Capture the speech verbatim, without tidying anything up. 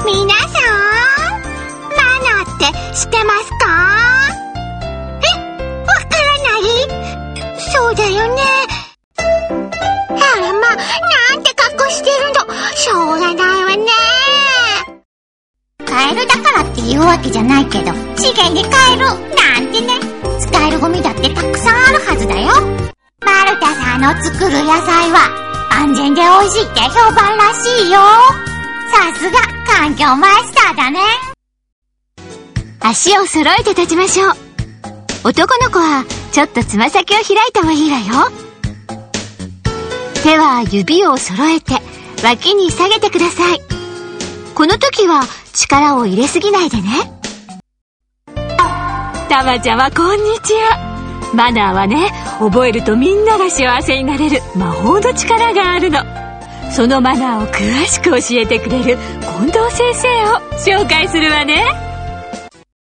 皆さん、マナーって知ってますか？え、わからない？そうだよね。あらま、なんて格好してるの。しょうがないわね。カエルだからっていうわけじゃないけど、資源でカエルなんてね、使えるゴミだってたくさんあるはずだよ。マルタさんの作る野菜は安全で美味しいって評判らしいよ。さすが環境マイスターだね。 足を揃えて立ちましょう。男の子はちょっとつま先を開いてもいいわよ。手は指を揃えて脇に下げてください。この時は力を入れすぎないでね。たまちゃんはこんにちは。マナーはね、覚えるとみんなが幸せになれる魔法の力があるの。そのマナーを詳しく教えてくれる近藤先生を紹介するわね。